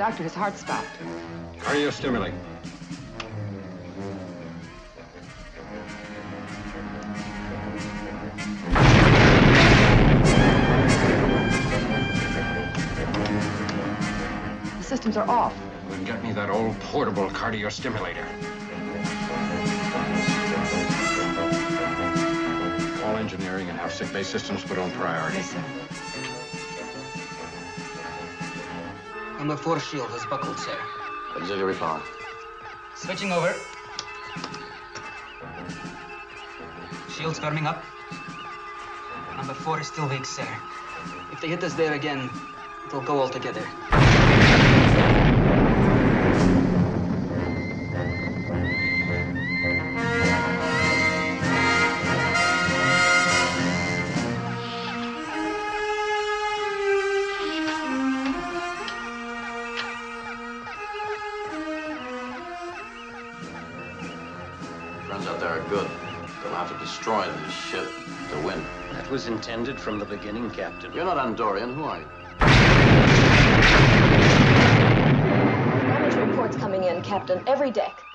Doctor, his heart stopped. Cardiostimulate. The systems are off. Then get me that old portable cardiostimulator. All engineering and have sick bay systems put on priority. Yes, sir. Number 4 shield is buckled, sir. Auxiliary power. Switching over. Shield's firming up. Number 4 is still weak, sir. If they hit us there again, it'll go altogether. Friends out there are good. They'll have to destroy this shit to win. That was intended from the beginning, Captain. You're not Andorian. Who are you? Damage reports coming in, Captain. Every deck.